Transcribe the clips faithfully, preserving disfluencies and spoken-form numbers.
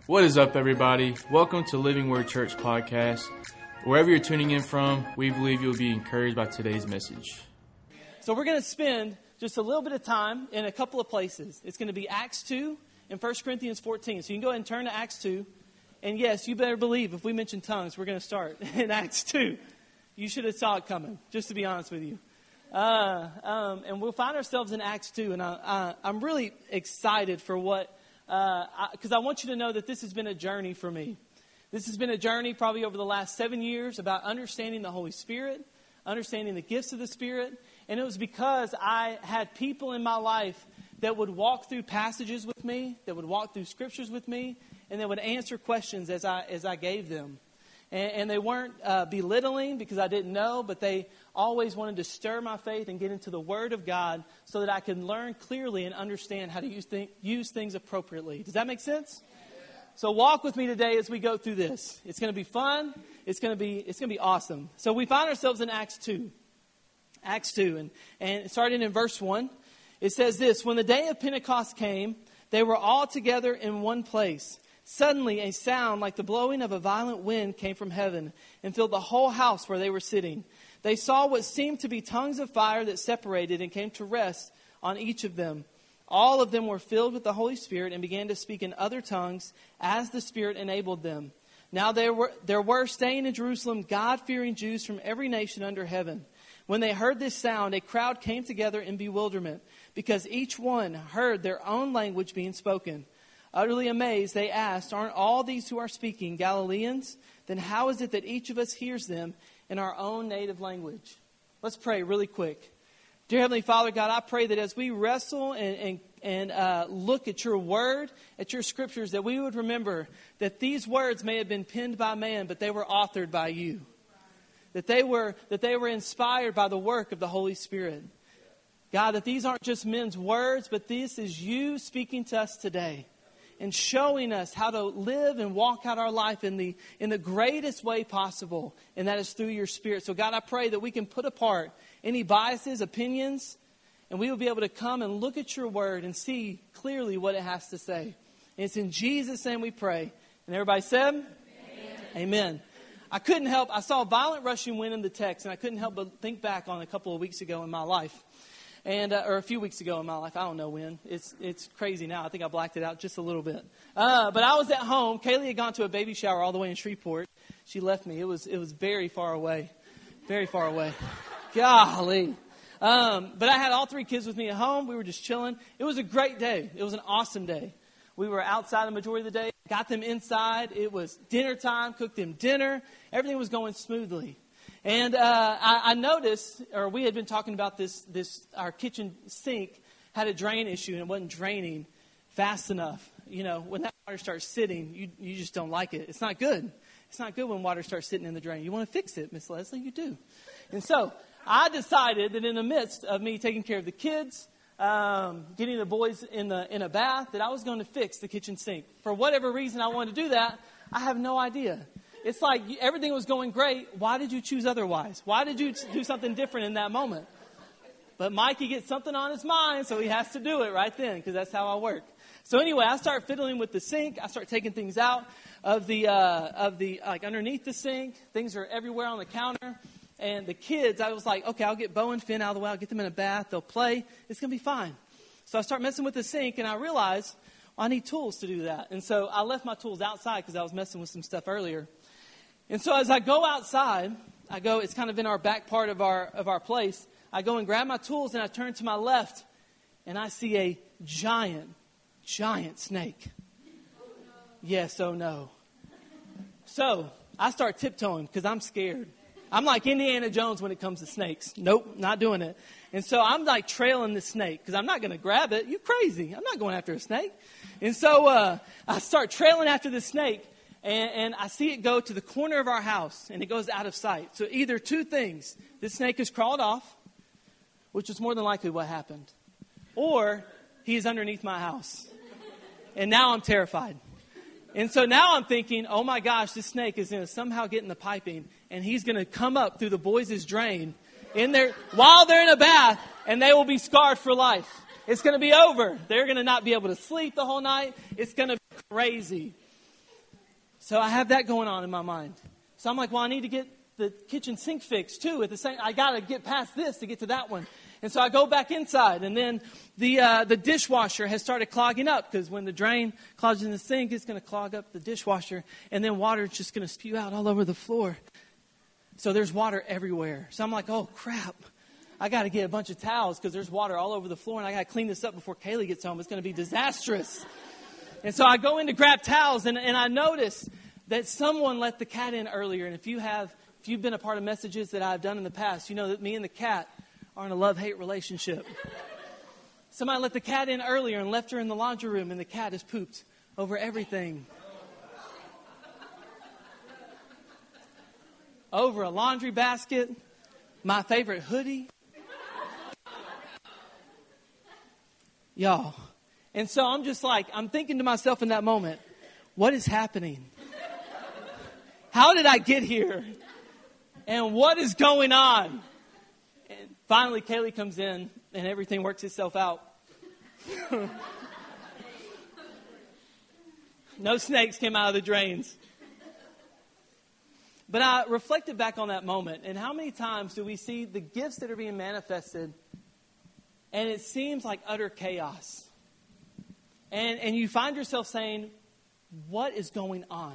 What is up, everybody? Welcome to Living Word Church Podcast. Wherever you're tuning in from, we believe you'll be encouraged by today's message. So we're going to spend just a little bit of time in a couple of places. It's going to be Acts two and First Corinthians fourteen. So you can go ahead and turn to Acts two. And yes, you better believe if we mention tongues, we're going to start in Acts two. You should have saw it coming, just to be honest with you. Uh, um, and we'll find ourselves in Acts two. And I, I, I'm really excited for what... Because uh, I, I want you to know that this has been a journey for me. This has been a journey probably over the last seven years about understanding the Holy Spirit, understanding the gifts of the Spirit. And it was because I had people in my life that would walk through passages with me, that would walk through scriptures with me, and that would answer questions as I as I gave them. And, and they weren't uh, belittling because I didn't know, but they always wanted to stir my faith and get into the Word of God so that I can learn clearly and understand how to use, th- use things appropriately. Does that make sense? So walk with me today as we go through this. It's going to be fun. It's going to be it's going to be awesome. So we find ourselves in Acts two. Acts two. And, and starting in verse one, it says this: When the day of Pentecost came, they were all together in one place. Suddenly a sound like the blowing of a violent wind came from heaven and filled the whole house where they were sitting. They saw what seemed to be tongues of fire that separated and came to rest on each of them. All of them were filled with the Holy Spirit and began to speak in other tongues as the Spirit enabled them. Now there were, there were staying in Jerusalem God-fearing Jews from every nation under heaven. When they heard this sound, a crowd came together in bewilderment because each one heard their own language being spoken. Utterly amazed, they asked, "Aren't all these who are speaking Galileans? Then how is it that each of us hears them in our own native language?" Let's pray really quick. Dear Heavenly Father, God, I pray that as we wrestle and, and, and uh, look at your word, at your scriptures, that we would remember that these words may have been penned by man, but they were authored by you. That they were, that they were inspired by the work of the Holy Spirit. God, that these aren't just men's words, but this is you speaking to us today and showing us how to live and walk out our life in the in the greatest way possible, and that is through your Spirit. So God, I pray that we can put apart any biases, opinions, and we will be able to come and look at your word and see clearly what it has to say. And it's in Jesus' name we pray. And everybody said? Amen. Amen. I couldn't help, I saw a violent rushing wind in the text, and I couldn't help but think back on a couple of weeks ago in my life. And uh, or a few weeks ago in my life. I don't know when. It's it's crazy now. I think I blacked it out just a little bit. Uh, but I was at home. Kaylee had gone to a baby shower all the way in Shreveport. She left me. It was it was very far away. Very far away. Golly. Um, but I had all three kids with me at home. We were just chilling. It was a great day. It was an awesome day. We were outside the majority of the day. Got them inside. It was dinner time. Cooked them dinner. Everything was going smoothly. And uh, I, I noticed, or we had been talking about this, this, our kitchen sink had a drain issue and it wasn't draining fast enough. You know, when that water starts sitting, you, you just don't like it. It's not good. It's not good when water starts sitting in the drain. You want to fix it, Miss Leslie, you do. And so I decided that in the midst of me taking care of the kids, um, getting the boys in the in a bath, that I was going to fix the kitchen sink. For whatever reason I wanted to do that, I have no idea. It's like everything was going great. Why did you choose otherwise? Why did you do something different in that moment? But Mikey gets something on his mind, so he has to do it right then, because that's how I work. So anyway, I start fiddling with the sink. I start taking things out of the uh, of the like underneath the sink. Things are everywhere on the counter. And the kids, I was like, okay, I'll get Bo and Finn out of the way. I'll get them in a bath. They'll play. It's going to be fine. So I start messing with the sink, and I realize well, I need tools to do that. And so I left my tools outside because I was messing with some stuff earlier. And so as I go outside, I go, it's kind of in our back part of our of our place. I go and grab my tools and I turn to my left and I see a giant, giant snake. Yes, oh no. So I start tiptoeing because I'm scared. I'm like Indiana Jones when it comes to snakes. Nope, not doing it. And so I'm like trailing the snake because I'm not going to grab it. You crazy. I'm not going after a snake. And so uh, I start trailing after the snake. And, and I see it go to the corner of our house, and it goes out of sight. So either two things. This snake has crawled off, which is more than likely what happened. Or he is underneath my house. And now I'm terrified. And so now I'm thinking, oh my gosh, this snake is going to somehow get in the piping, and he's going to come up through the boys' drain in there while they're in a bath, and they will be scarred for life. It's going to be over. They're going to not be able to sleep the whole night. It's going to be crazy. So I have that going on in my mind. So I'm like, well, I need to get the kitchen sink fixed too. At the same, I got to get past this to get to that one. And so I go back inside, and then the uh, the dishwasher has started clogging up, because when the drain clogs in the sink, it's going to clog up the dishwasher, and then water is just going to spew out all over the floor. So there's water everywhere. So I'm like, oh, crap. I got to get a bunch of towels because there's water all over the floor, and I got to clean this up before Kaylee gets home. It's going to be disastrous. And so I go in to grab towels, and, and I notice that someone let the cat in earlier. And if you have, if you've been a part of messages that I've done in the past, you know that me and the cat are in a love-hate relationship. Somebody let the cat in earlier and left her in the laundry room, and the cat has pooped over everything. Over a laundry basket, my favorite hoodie. Y'all. And so I'm just like, I'm thinking to myself in that moment, what is happening? How did I get here? And what is going on? And finally, Kaylee comes in, and everything works itself out. No snakes came out of the drains. But I reflected back on that moment, and how many times do we see the gifts that are being manifested, and it seems like utter chaos. And, and you find yourself saying, what is going on?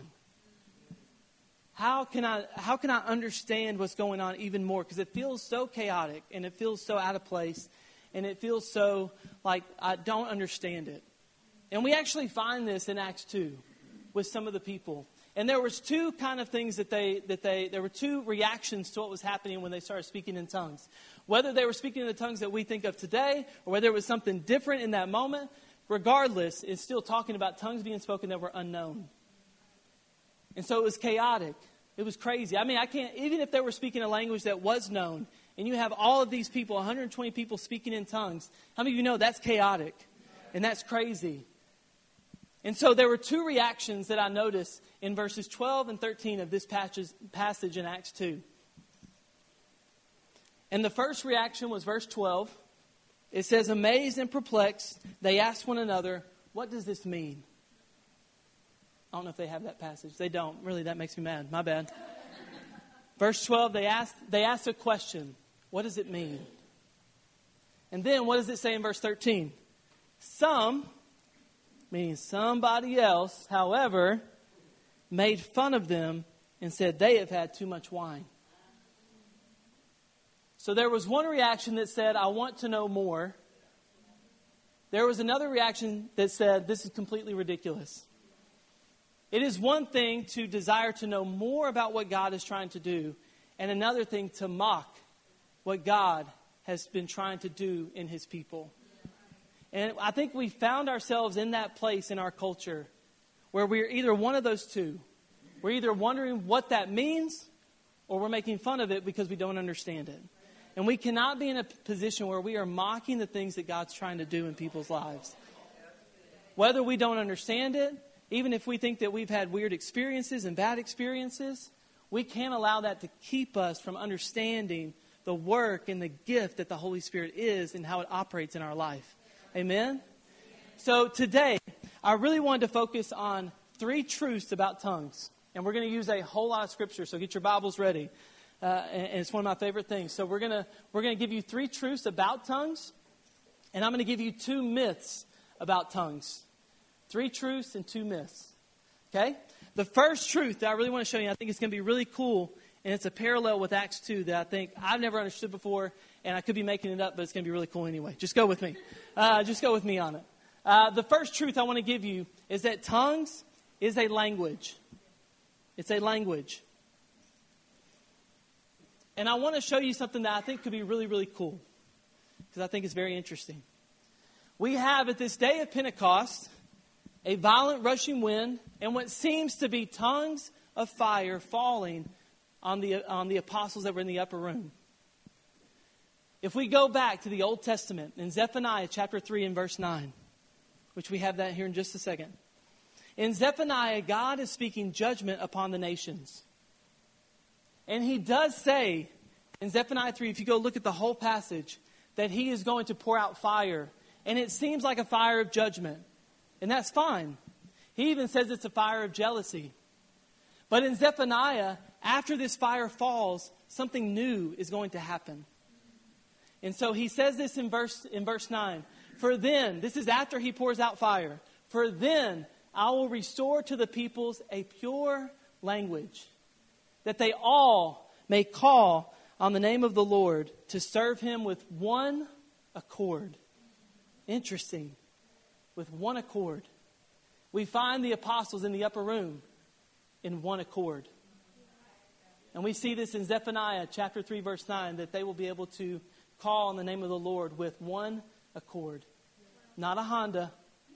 How can I how can I understand what's going on even more? Because it feels so chaotic, and it feels so out of place, and it feels so like I don't understand it. And we actually find this in Acts two with some of the people. And there was two kind of things that they that they there were two reactions to what was happening when they started speaking in tongues. Whether they were speaking in the tongues that we think of today, or whether it was something different in that moment, regardless, it's still talking about tongues being spoken that were unknown. And so it was chaotic. It was crazy. I mean, I can't, even if they were speaking a language that was known, and you have all of these people, one hundred twenty people speaking in tongues, how many of you know that's chaotic? And that's crazy. And so there were two reactions that I noticed in verses twelve and thirteen of this passage in Acts two. And the first reaction was verse twelve. It says, amazed and perplexed, they asked one another, what does this mean? I don't know if they have that passage. They don't. Really, that makes me mad. My bad. Verse twelve, they asked, they asked a question. What does it mean? And then what does it say in verse thirteen? Some, meaning somebody else, however, made fun of them and said they have had too much wine. So there was one reaction that said, I want to know more. There was another reaction that said, this is completely ridiculous. It is one thing to desire to know more about what God is trying to do, and another thing to mock what God has been trying to do in his people. And I think we found ourselves in that place in our culture where we're either one of those two. We're either wondering what that means, or we're making fun of it because we don't understand it. And we cannot be in a position where we are mocking the things that God's trying to do in people's lives. Whether we don't understand it, even if we think that we've had weird experiences and bad experiences, we can't allow that to keep us from understanding the work and the gift that the Holy Spirit is and how it operates in our life. Amen? So today, I really wanted to focus on three truths about tongues. And we're going to use a whole lot of scripture, so get your Bibles ready. Uh, and, and it's one of my favorite things. So we're going to we're going to give you three truths about tongues. And I'm going to give you two myths about tongues. Three truths and two myths. Okay? The first truth that I really want to show you, I think it's going to be really cool, and it's a parallel with Acts two that I think I've never understood before, and I could be making it up, but it's going to be really cool anyway. Just go with me. Uh, just go with me on it. Uh, the first truth I want to give you is that tongues is a language. It's a language. And I want to show you something that I think could be really, really cool, because I think it's very interesting. We have at this day of Pentecost a violent rushing wind and what seems to be tongues of fire falling on the on the apostles that were in the upper room. If we go back to the Old Testament in Zephaniah chapter three and verse nine, which we have that here in just a second. In Zephaniah, God is speaking judgment upon the nations. And he does say in Zephaniah three, if you go look at the whole passage, that he is going to pour out fire. And it seems like a fire of judgment. And that's fine. He even says it's a fire of jealousy. But in Zephaniah, after this fire falls, something new is going to happen. And so he says this in verse in verse nine. For then, this is after he pours out fire. For then I will restore to the peoples a pure language, that they all may call on the name of the Lord to serve him with one accord. Interesting. With one accord. We find the apostles in the upper room in one accord. And we see this in Zephaniah chapter three, verse nine, that they will be able to call on the name of the Lord with one accord. Not a Honda.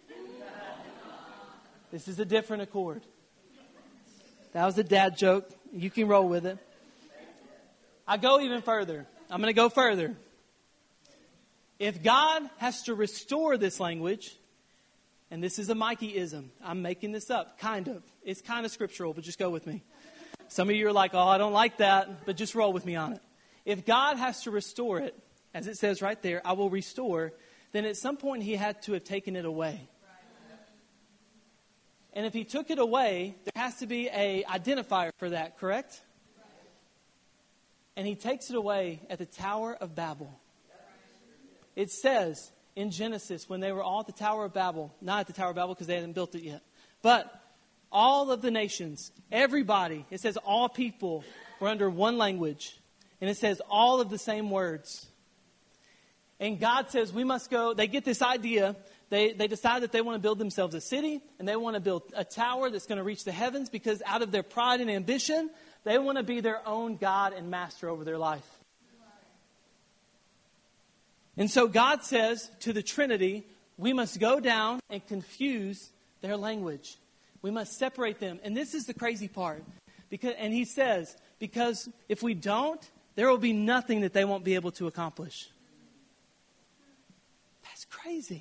This is a different accord. That was a dad joke. You can roll with it. I go even further. I'm going to go further. If God has to restore this language, and this is a Mikey-ism. I'm making this up, kind of. It's kind of scriptural, but just go with me. Some of you are like, oh, I don't like that, but just roll with me on it. If God has to restore it, as it says right there, I will restore, then at some point he had to have taken it away. And if he took it away, there has to be a identifier for that, correct? And he takes it away at the Tower of Babel. It says in Genesis, when they were all at the Tower of Babel, not at the Tower of Babel because they hadn't built it yet, but all of the nations, everybody, it says all people were under one language. And it says all of the same words. And God says we must go, they get this idea, they, they decide that they want to build themselves a city, and they want to build a tower that's going to reach the heavens, because out of their pride and ambition, they want to be their own God and master over their life. And so God says to the Trinity, we must go down and confuse their language. We must separate them. And this is the crazy part. Because, and he says, because if we don't, there will be nothing that they won't be able to accomplish. That's crazy.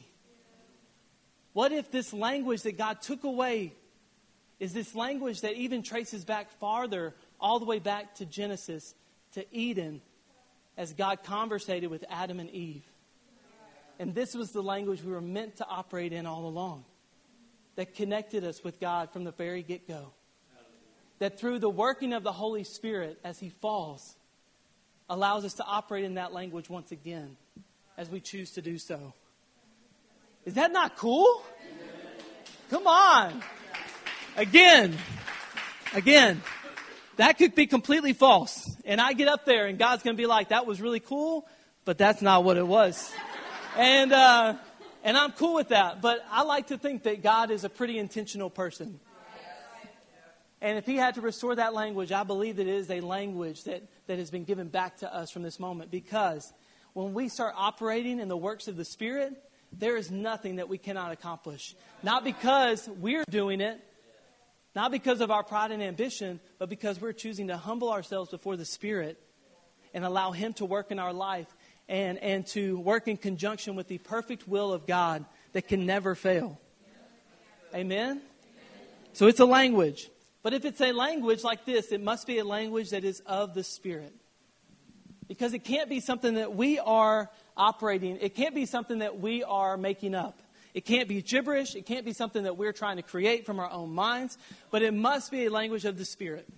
What if this language that God took away is this language that even traces back farther, all the way back to Genesis, to Eden, as God conversated with Adam and Eve. And this was the language we were meant to operate in all along, that connected us with God from the very get-go. That through the working of the Holy Spirit as he falls, allows us to operate in that language once again, as we choose to do so. Is that not cool? Come on. Again, again, that could be completely false. And I get up there and God's going to be like, that was really cool, but that's not what it was. And, uh, and I'm cool with that. But I like to think that God is a pretty intentional person. And if he had to restore that language, I believe that it is a language that, that has been given back to us from this moment. Because when we start operating in the works of the Spirit, there is nothing that we cannot accomplish. Not because we're doing it, not because of our pride and ambition, but because we're choosing to humble ourselves before the Spirit and allow him to work in our life and, and to work in conjunction with the perfect will of God that can never fail. Amen? So it's a language. But if it's a language like this, it must be a language that is of the Spirit. Because it can't be something that we are operating. It can't be something that we are making up. It can't be gibberish. It can't be something that we're trying to create from our own minds. But it must be a language of the Spirit.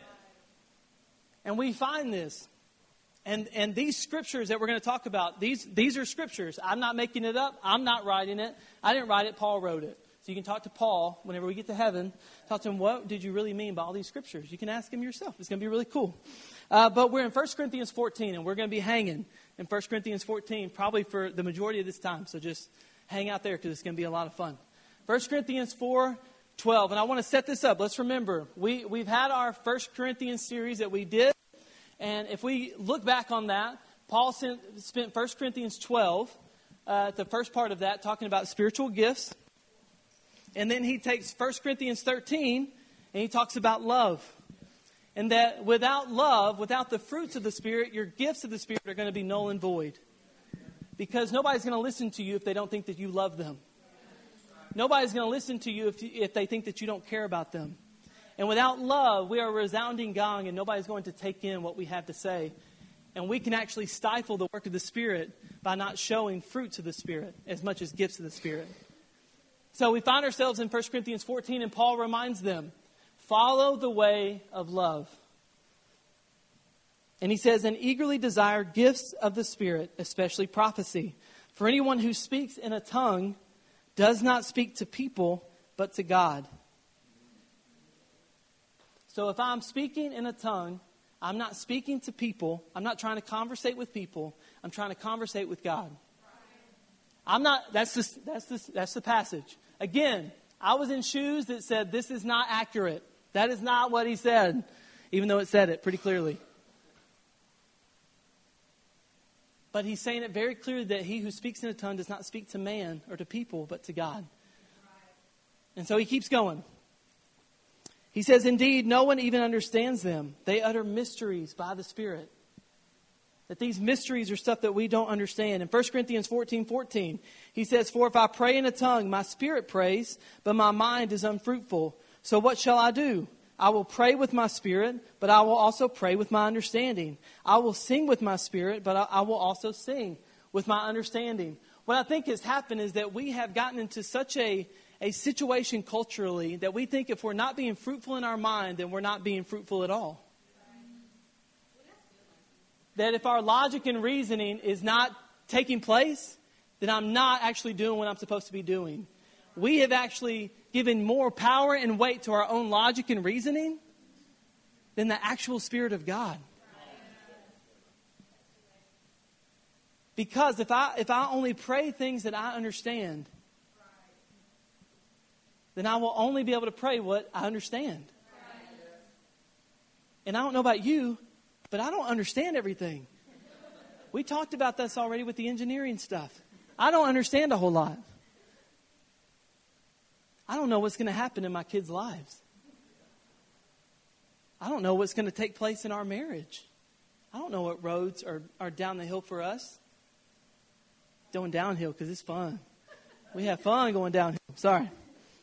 And we find this. And and these scriptures that we're going to talk about, these, these are scriptures. I'm not making it up. I'm not writing it. I didn't write it. Paul wrote it. So you can talk to Paul whenever we get to heaven. Talk to him, what did you really mean by all these scriptures? You can ask him yourself. It's going to be really cool. Uh, but we're in First Corinthians fourteen, and we're going to be hanging in First Corinthians fourteen probably for the majority of this time. So just hang out there because it's going to be a lot of fun. First Corinthians four twelve. And I want to set this up. Let's remember, we, we've had our First Corinthians series that we did. And if we look back on that, Paul sent, spent First Corinthians twelve, uh, the first part of that, talking about spiritual gifts. And then he takes First Corinthians thirteen and he talks about love. And that without love, without the fruits of the Spirit, your gifts of the Spirit are going to be null and void. Because nobody's going to listen to you if they don't think that you love them. Nobody's going to listen to you if, you if they think that you don't care about them. And without love, we are a resounding gong and nobody's going to take in what we have to say. And we can actually stifle the work of the Spirit by not showing fruits of the Spirit as much as gifts of the Spirit. So we find ourselves in First Corinthians fourteen, and Paul reminds them, follow the way of love. And he says, and eagerly desire gifts of the Spirit, especially prophecy. For anyone who speaks in a tongue does not speak to people, but to God. So if I'm speaking in a tongue, I'm not speaking to people. I'm not trying to conversate with people. I'm trying to conversate with God. I'm not, that's the, that's the, that's the passage. Again, I was in shoes that said this is not accurate. That is not what he said, even though it said it pretty clearly. But he's saying it very clearly that he who speaks in a tongue does not speak to man or to people, but to God. And so he keeps going. He says, indeed, no one even understands them. They utter mysteries by the Spirit. That these mysteries are stuff that we don't understand. In First Corinthians fourteen fourteen, he says, for if I pray in a tongue, my spirit prays, but my mind is unfruitful. So what shall I do? I will pray with my spirit, but I will also pray with my understanding. I will sing with my spirit, but I will also sing with my understanding. What I think has happened is that we have gotten into such a, a situation culturally that we think if we're not being fruitful in our mind, then we're not being fruitful at all. That if our logic and reasoning is not taking place, then I'm not actually doing what I'm supposed to be doing. We have actually given more power and weight to our own logic and reasoning than the actual Spirit of God. Because if I if I only pray things that I understand, then I will only be able to pray what I understand. And I don't know about you, but I don't understand everything. We talked about this already with the engineering stuff. I don't understand a whole lot. I don't know what's going to happen in my kids' lives. I don't know what's going to take place in our marriage. I don't know what roads are, are down the hill for us. Going downhill because it's fun. We have fun going downhill. Sorry.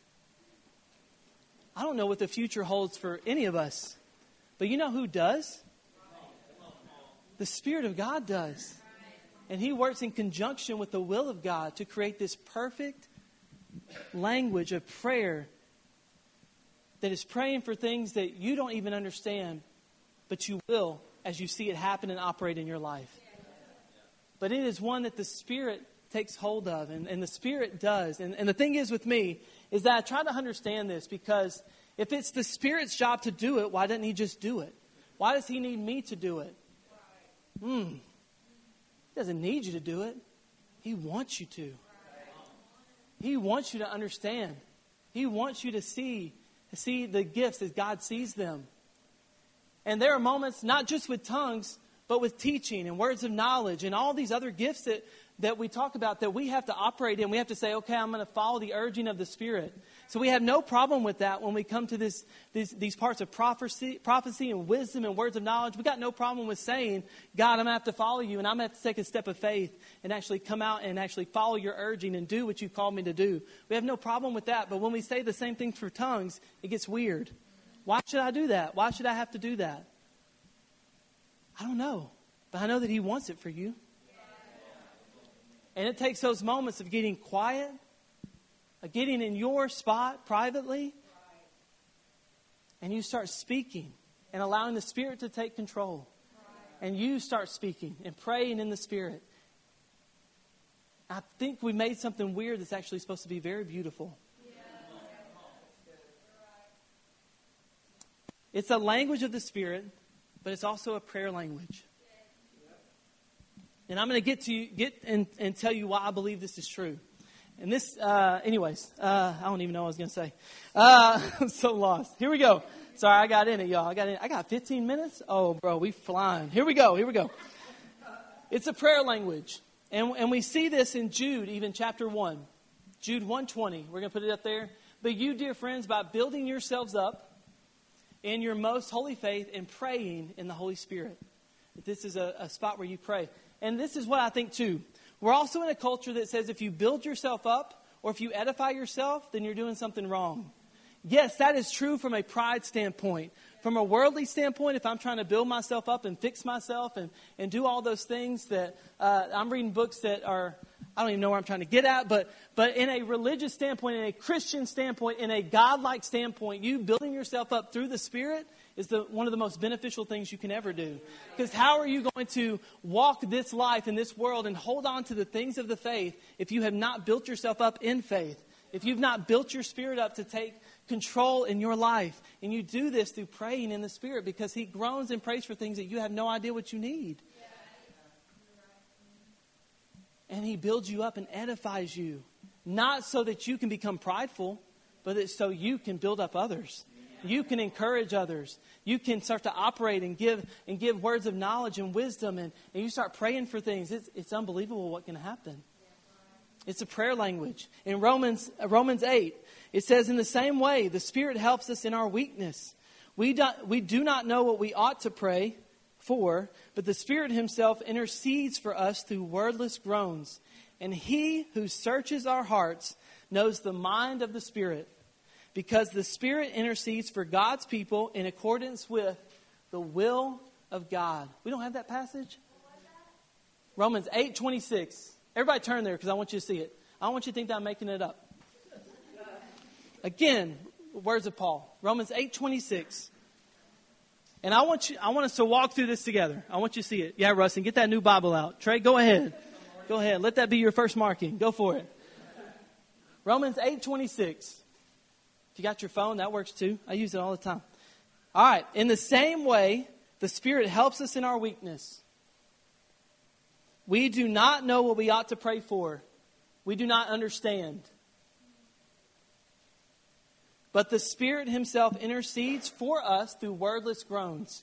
I don't know what the future holds for any of us. But you know who does? The Spirit of God does. And He works in conjunction with the will of God to create this perfect language of prayer that is praying for things that you don't even understand, but you will as you see it happen and operate in your life. But it is one that the Spirit takes hold of, and, and the Spirit does. And, and the thing is with me is that I try to understand this, because if it's the Spirit's job to do it, why doesn't He just do it? Why does He need me to do it? Hmm. He doesn't need you to do it. He wants you to. He wants you to understand. He wants you to see, see the gifts as God sees them. And there are moments, not just with tongues, but with teaching and words of knowledge and all these other gifts that, that we talk about that we have to operate in. We have to say, okay, I'm going to follow the urging of the Spirit. So we have no problem with that when we come to this, these, these parts of prophecy, prophecy and wisdom and words of knowledge. We got no problem with saying, God, I'm going to have to follow you, and I'm going to have to take a step of faith and actually come out and actually follow your urging and do what you called me to do. We have no problem with that. But when we say the same thing for tongues, it gets weird. Why should I do that? Why should I have to do that? I don't know, but I know that He wants it for you. And it takes those moments of getting quiet, of getting in your spot privately, and you start speaking and allowing the Spirit to take control. And you start speaking and praying in the Spirit. I think we made something weird that's actually supposed to be very beautiful. It's a language of the Spirit, but it's also a prayer language. And I'm going to get to you, get and, and tell you why I believe this is true. And this, uh, anyways, uh, I don't even know what I was going to say. Uh, I'm so lost. Here we go. Sorry, I got in it, y'all. I got in. I got fifteen minutes. Oh, bro, we flying. Here we go. Here we go. It's a prayer language, and and we see this in Jude, even chapter one, Jude one twenty. We're going to put it up there. But you, dear friends, by building yourselves up in your most holy faith and praying in the Holy Spirit. This is a, a spot where you pray. And this is what I think too. We're also in a culture that says if you build yourself up or if you edify yourself, then you're doing something wrong. Yes, that is true from a pride standpoint. From a worldly standpoint, if I'm trying to build myself up and fix myself and, and do all those things that uh, I'm reading books that are, I don't even know where I'm trying to get at, but but in a religious standpoint, in a Christian standpoint, in a godlike standpoint, you building yourself up through the Spirit is the one of the most beneficial things you can ever do. Because how are you going to walk this life in this world and hold on to the things of the faith if you have not built yourself up in faith? If you've not built your spirit up to take control in your life. And you do this through praying in the Spirit, because He groans and prays for things that you have no idea what you need. And He builds you up and edifies you. Not so that you can become prideful, but that so you can build up others. You can encourage others. You can start to operate and give and give words of knowledge and wisdom. And, and you start praying for things. It's, it's unbelievable what can happen. It's a prayer language. In Romans Romans eight, it says, in the same way, the Spirit helps us in our weakness. We do, we do not know what we ought to pray for, but the Spirit Himself intercedes for us through wordless groans. And He who searches our hearts knows the mind of the Spirit, because the Spirit intercedes for God's people in accordance with the will of God. We don't have that passage? Romans eight twenty-six. Everybody turn there, because I want you to see it. I don't want you to think that I'm making it up. Again, words of Paul. Romans eight twenty-six. And I want you, I want us to walk through this together. I want you to see it. Yeah, Rustin, get that new Bible out. Trey, go ahead. Go ahead. Let that be your first marking. Go for it. Romans eight twenty-six. If you got your phone, that works too. I use it all the time. All right. In the same way, the Spirit helps us in our weakness. We do not know what we ought to pray for. We do not understand. But the Spirit Himself intercedes for us through wordless groans.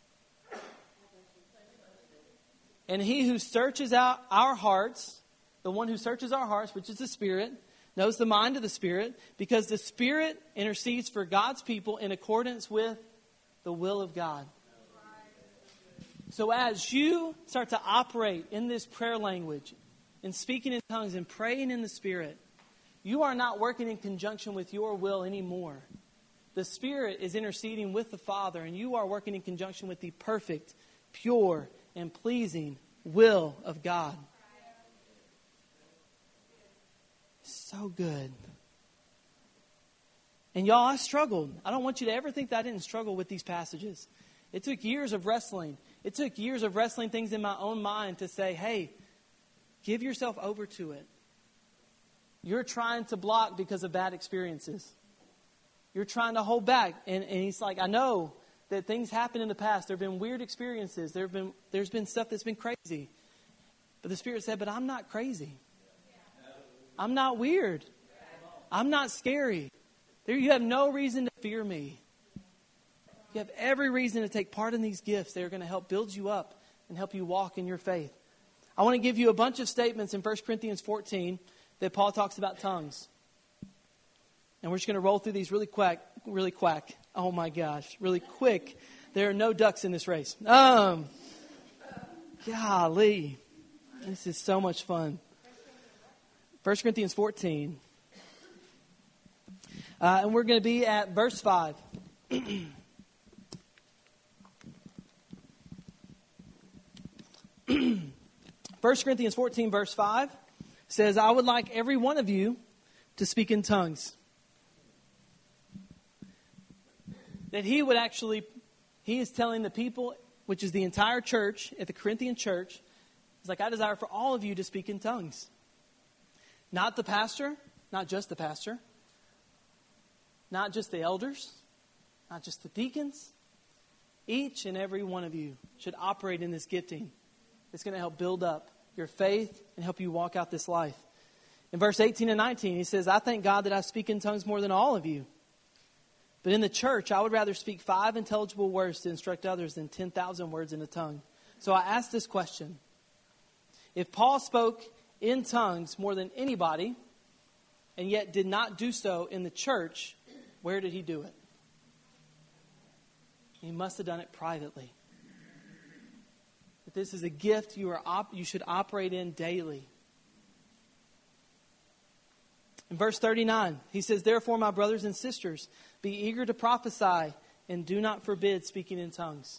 And He who searches out our hearts, the one who searches our hearts, which is the Spirit, knows the mind of the Spirit, because the Spirit intercedes for God's people in accordance with the will of God. So as you start to operate in this prayer language, and speaking in tongues and praying in the Spirit, you are not working in conjunction with your will anymore. The Spirit is interceding with the Father, and you are working in conjunction with the perfect, pure, and pleasing will of God. So good. And y'all, I struggled. I don't want you to ever think that I didn't struggle with these passages. It took years of wrestling. It took years of wrestling things in my own mind to say, hey, give yourself over to it. You're trying to block because of bad experiences. You're trying to hold back. And, and He's like, I know that things happen in the past. There have been weird experiences. There have been, there's been stuff that's been crazy. But the Spirit said, but I'm not crazy. I'm not weird. I'm not scary. There, you have no reason to fear me. You have every reason to take part in these gifts. They're going to help build you up and help you walk in your faith. I want to give you a bunch of statements in First Corinthians fourteen that Paul talks about tongues. And we're just going to roll through these really quick, really quick. Oh my gosh, really quick. There are no ducks in this race. Um, golly, this is so much fun. First Corinthians fourteen. Uh, and we're going to be at verse five. First Corinthians fourteen, verse five says, I would like every one of you to speak in tongues. That he would actually, he is telling the people, which is the entire church at the Corinthian church, he's like, I desire for all of you to speak in tongues. Not the pastor, not just the pastor, not just the elders, not just the deacons. Each and every one of you should operate in this gifting. It's going to help build up your faith and help you walk out this life. In verse eighteen and nineteen, he says, I thank God that I speak in tongues more than all of you. But in the church, I would rather speak five intelligible words to instruct others than ten thousand words in a tongue. So I asked this question. If Paul spoke in tongues more than anybody, and yet did not do so in the church, where did he do it? He must have done it privately. But this is a gift you are op- you should operate in daily. In verse thirty-nine, he says, therefore, my brothers and sisters, be eager to prophesy and do not forbid speaking in tongues.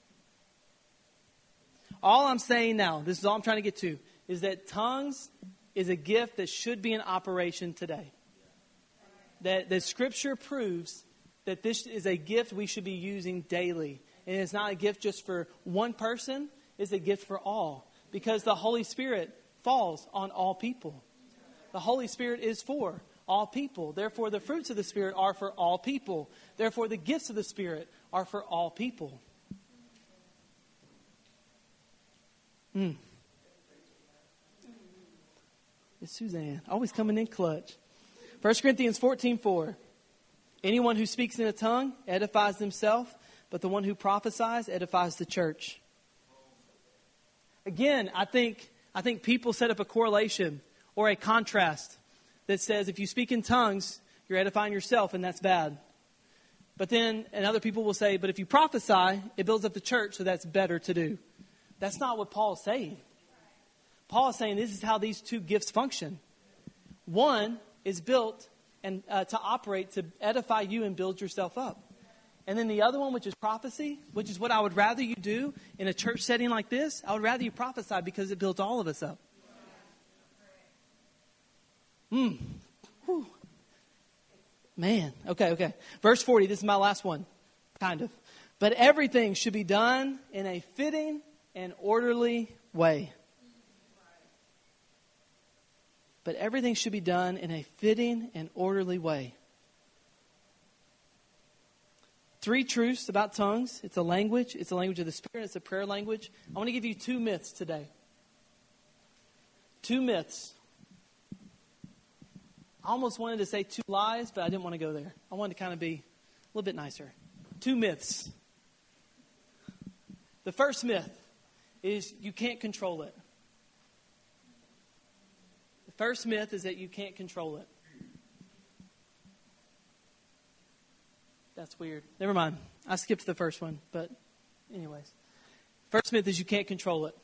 All I'm saying now, this is all I'm trying to get to, is that tongues is a gift that should be in operation today. That, that Scripture proves that this is a gift we should be using daily. And it's not a gift just for one person, it's a gift for all. Because the Holy Spirit falls on all people. The Holy Spirit is for all people. Therefore, the fruits of the Spirit are for all people. Therefore, the gifts of the Spirit are for all people. Hmm. It's Suzanne. Always coming in clutch. First Corinthians fourteen four. Anyone who speaks in a tongue edifies himself, but the one who prophesies edifies the church. Again, I think I think people set up a correlation or a contrast that says if you speak in tongues, you're edifying yourself, and that's bad. But then, and other people will say, but if you prophesy, it builds up the church, so that's better to do. That's not what Paul is saying. Paul is saying this is how these two gifts function. One is built and uh, to operate to edify you and build yourself up. And then the other one, which is prophecy, which is what I would rather you do in a church setting like this. I would rather you prophesy because it builds all of us up. Hmm. Whew. Man. Okay, okay. Verse forty, this is my last one. Kind of. But everything should be done in a fitting and orderly way. But everything should be done in a fitting and orderly way. Three truths about tongues. It's a language. It's a language of the Spirit. It's a prayer language. I want to give you two myths today. Two myths. I almost wanted to say two lies, but I didn't want to go there. I wanted to kind of be a little bit nicer. Two myths. The first myth is you can't control it. The first myth is that you can't control it. That's weird. Never mind. I skipped the first one, but anyways. First myth is you can't control it.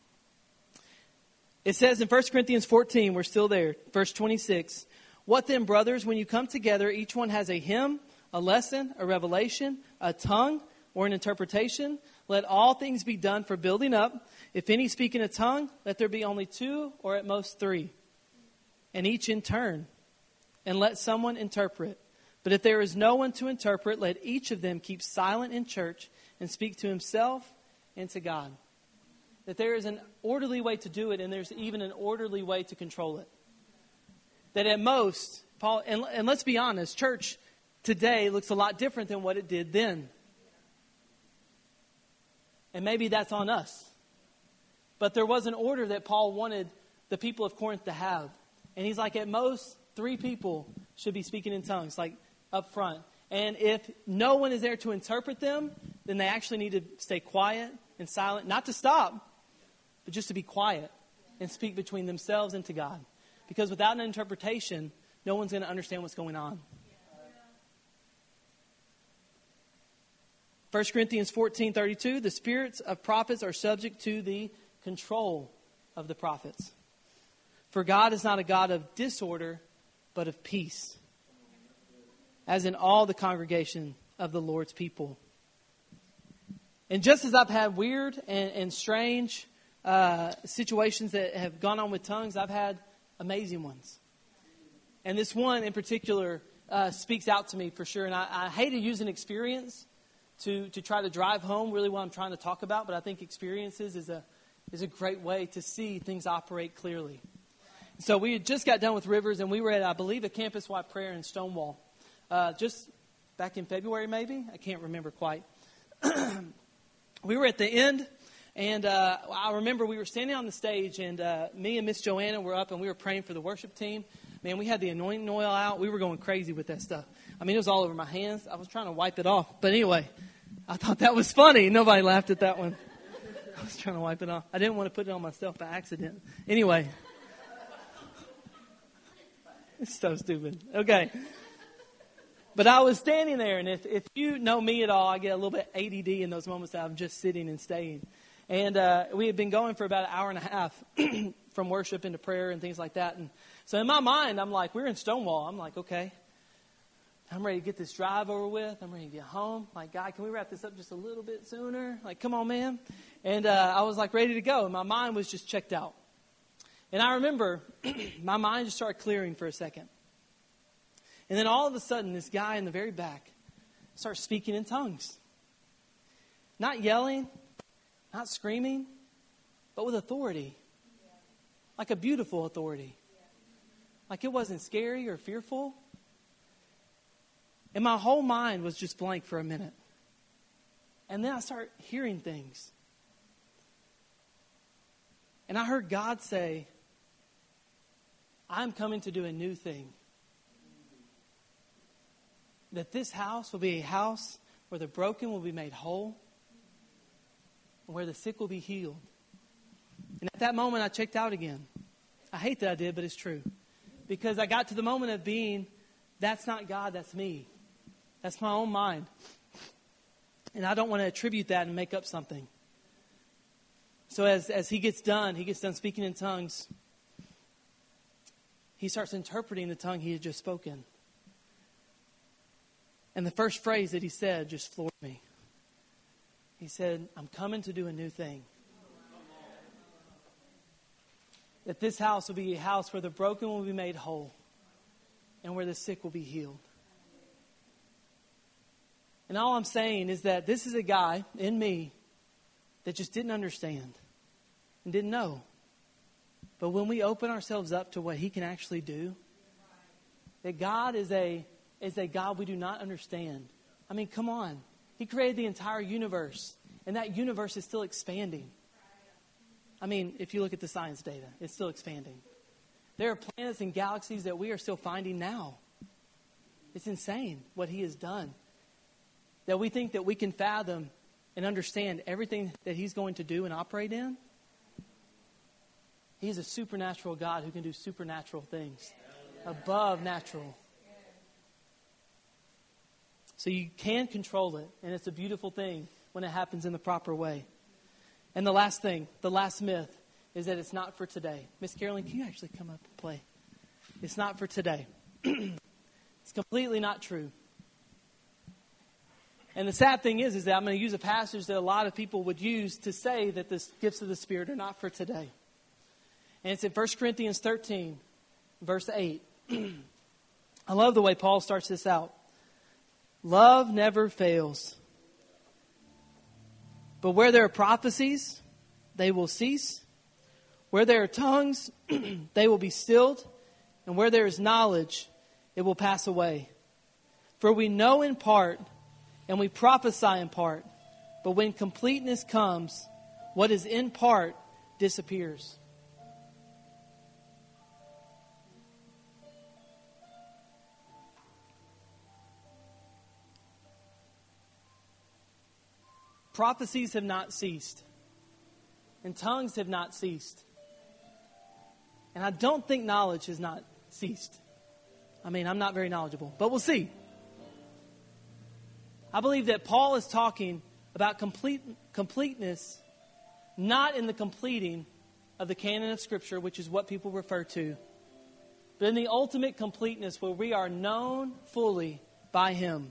It says in First Corinthians fourteen, we're still there, verse twenty-six, what then, brothers, when you come together, each one has a hymn, a lesson, a revelation, a tongue, or an interpretation. Let all things be done for building up. If any speak in a tongue, let there be only two or at most three, and each in turn. And let someone interpret. But if there is no one to interpret, let each of them keep silent in church and speak to himself and to God. That there is an orderly way to do it, and there's even an orderly way to control it. That at most, Paul, and, and let's be honest, church today looks a lot different than what it did then. And maybe that's on us. But there was an order that Paul wanted the people of Corinth to have. And he's like, at most, three people should be speaking in tongues, like up front. And if no one is there to interpret them, then they actually need to stay quiet and silent. Not to stop, but just to be quiet and speak between themselves and to God. Because without an interpretation, no one's going to understand what's going on. First Corinthians fourteen thirty-two, the spirits of prophets are subject to the control of the prophets. For God is not a God of disorder, but of peace, as in all the congregation of the Lord's people. And just as I've had weird and, and strange uh, situations that have gone on with tongues, I've had amazing ones. And this one in particular uh, speaks out to me for sure. And I, I hate to use an experience to, to try to drive home really what I'm trying to talk about, but I think experiences is a is a great way to see things operate clearly. So we had just got done with Rivers, and we were at, I believe, a campus-wide prayer in Stonewall. Uh, just back in February, maybe? I can't remember quite. We were at the end, and uh, I remember we were standing on the stage, and uh, me and Miss Joanna were up, and we were praying for the worship team. Man, we had the anointing oil out. We were going crazy with that stuff. I mean, it was all over my hands. I was trying to wipe it off. But anyway, I thought that was funny. Nobody laughed at that one. I was trying to wipe it off. I didn't want to put it on myself by accident. Anyway. It's so stupid. Okay. But I was standing there, and if, if you know me at all, I get a little bit A D D in those moments that I'm just sitting and staying. And uh, we had been going for about an hour and a half from worship into prayer and things like that. And so in my mind, I'm like, we're in Stonewall. I'm like, okay, I'm ready to get this drive over with. I'm ready to get home. Like, God, can we wrap this up just a little bit sooner? Like, come on, man. And uh, I was like ready to go. And my mind was just checked out. And I remember my mind just started clearing for a second. And then all of a sudden, this guy in the very back starts speaking in tongues. Not yelling, not screaming, but with authority. Like a beautiful authority. Like it wasn't scary or fearful. And my whole mind was just blank for a minute. And then I start hearing things. And I heard God say, I'm coming to do a new thing. That this house will be a house where the broken will be made whole. And where the sick will be healed. And at that moment I checked out again. I hate that I did, but it's true. Because I got to the moment of being, that's not God, that's me. That's my own mind. And I don't want to attribute that and make up something. So as, as he gets done, he gets done speaking in tongues. He starts interpreting the tongue he had just spoken. And the first phrase that he said just floored me. He said, I'm coming to do a new thing. That this house will be a house where the broken will be made whole. And where the sick will be healed. And all I'm saying is that this is a guy in me that just didn't understand. And didn't know. But when we open ourselves up to what he can actually do. That God is a, is a God we do not understand. I mean, come on. He created the entire universe. And that universe is still expanding. I mean, if you look at the science data, it's still expanding. There are planets and galaxies that we are still finding now. It's insane what he has done. That we think that we can fathom and understand everything that he's going to do and operate in. He's a supernatural God who can do supernatural things. Above natural. So you can control it. And it's a beautiful thing when it happens in the proper way. And the last thing, the last myth, is that it's not for today. Miss Carolyn, can you actually come up and play? It's not for today. It's completely not true. And the sad thing is, is that I'm going to use a passage that a lot of people would use to say that the gifts of the Spirit are not for today. And it's in First Corinthians thirteen, verse eight. I love the way Paul starts this out. Love never fails. But where there are prophecies, they will cease. Where there are tongues, they will be stilled. And where there is knowledge, it will pass away. For we know in part, and we prophesy in part. But when completeness comes, what is in part disappears. Prophecies have not ceased. And tongues have not ceased. And I don't think knowledge has not ceased. I mean, I'm not very knowledgeable, but we'll see. I believe that Paul is talking about complete completeness, not in the completing of the canon of Scripture, which is what people refer to, but in the ultimate completeness where we are known fully by Him.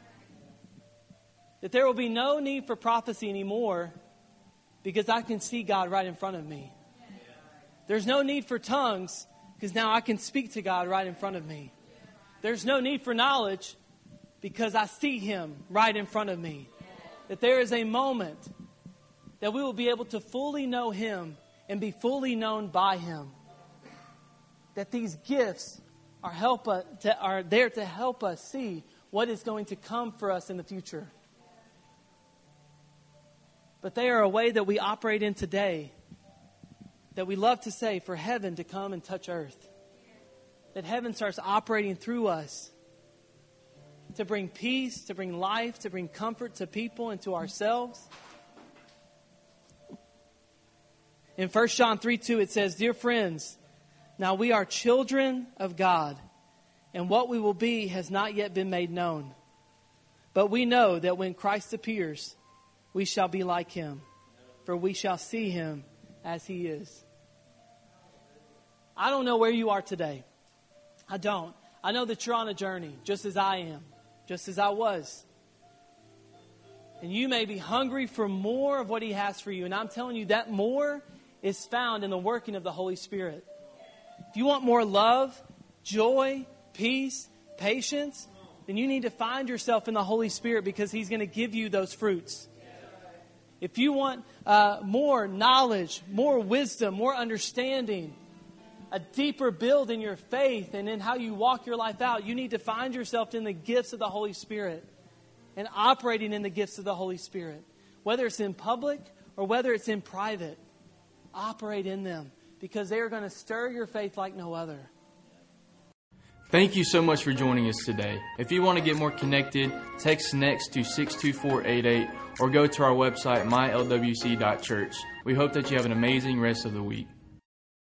That there will be no need for prophecy anymore because I can see God right in front of me. There's no need for tongues because now I can speak to God right in front of me. There's no need for knowledge because I see Him right in front of me. That there is a moment that we will be able to fully know Him and be fully known by Him. That these gifts are, help us to, are there to help us see what is going to come for us in the future. But they are a way that we operate in today that we love to say for heaven to come and touch earth. That heaven starts operating through us to bring peace, to bring life, to bring comfort to people and to ourselves. In First John three two it says, Dear friends, now we are children of God, and what we will be has not yet been made known. But we know that when Christ appears, we shall be like Him, for we shall see Him as He is. I don't know where you are today. I don't. I know that you're on a journey, just as I am, just as I was. And you may be hungry for more of what He has for you. And I'm telling you that more is found in the working of the Holy Spirit. If you want more love, joy, peace, patience, then you need to find yourself in the Holy Spirit because He's going to give you those fruits. If you want uh, more knowledge, more wisdom, more understanding, a deeper build in your faith and in how you walk your life out, you need to find yourself in the gifts of the Holy Spirit and operating in the gifts of the Holy Spirit. Whether it's in public or whether it's in private, operate in them because they are going to stir your faith like no other. Thank you so much for joining us today. If you want to get more connected, text NEXT to six two four eight eight or go to our website, my l w c dot church. We hope that you have an amazing rest of the week.